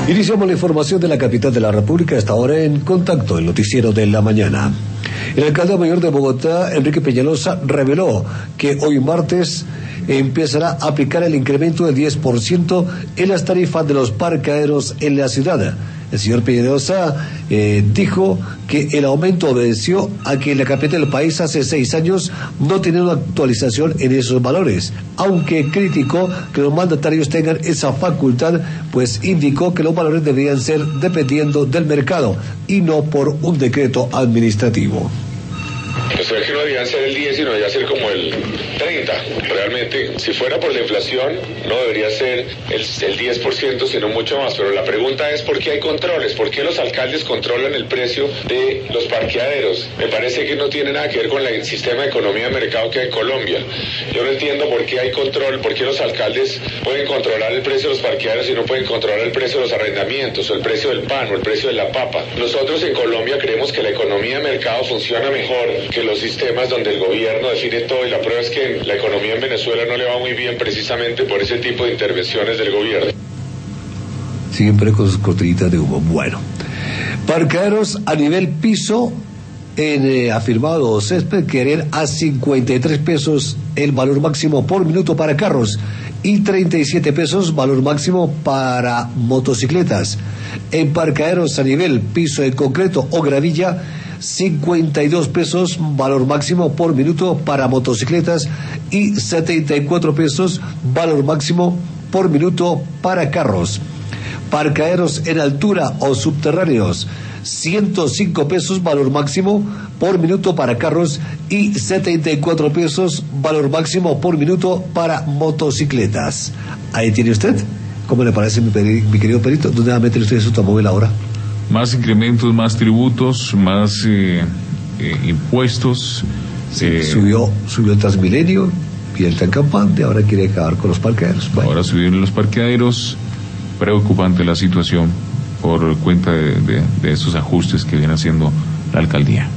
Iniciamos la información de la capital de la República hasta ahora en Contacto, el noticiero de la mañana. El alcalde mayor de Bogotá, Enrique Peñalosa, reveló que hoy martes empezará a aplicar el incremento del 10% en las tarifas de los parqueaderos en la ciudad. El señor Peñalosa dijo que el aumento obedeció a que en la capital del país hace 6 años no tenía una actualización en esos valores, aunque criticó que los mandatarios tengan esa facultad, pues indicó que los valores deberían ser dependiendo del mercado y no por un decreto administrativo. Pues es que no debería ser el 10, sino debería ser como el 30. Realmente, si fuera por la inflación, no debería ser el 10%, sino mucho más. Pero la pregunta es, ¿por qué hay controles? ¿Por qué los alcaldes controlan el precio de los parqueaderos? Me parece que no tiene nada que ver con el sistema de economía de mercado que hay en Colombia. Yo no entiendo por qué hay control, por qué los alcaldes pueden controlar el precio de los parqueaderos y no pueden controlar el precio de los arrendamientos, o el precio del pan, o el precio de la papa. Nosotros en Colombia creemos que la economía de mercado funciona mejor que los sistemas donde el gobierno define todo, y la prueba es que la economía en Venezuela no le va muy bien precisamente por ese tipo de intervenciones del gobierno. Siempre con sus cortinitas de humo. Bueno, parqueaderos a nivel piso en afirmado césped querer a 53 pesos el valor máximo por minuto para carros y 37 pesos valor máximo para motocicletas. En parqueaderos a nivel piso en concreto o gravilla, 52 pesos valor máximo por minuto para motocicletas y 74 pesos valor máximo por minuto para carros. Parqueaderos en altura o subterráneos, 105 pesos valor máximo por minuto para carros y 74 pesos valor máximo por minuto para motocicletas. Ahí tiene usted. ¿Cómo le parece, mi querido Perito? ¿Dónde va a meter usted su automóvil ahora? Más incrementos, más tributos, más impuestos. Subió el Transmilenio y el tan campante, ahora quiere acabar con los parqueaderos. Bueno. Ahora subieron los parqueaderos. Preocupante la situación por cuenta de estos ajustes que viene haciendo la alcaldía.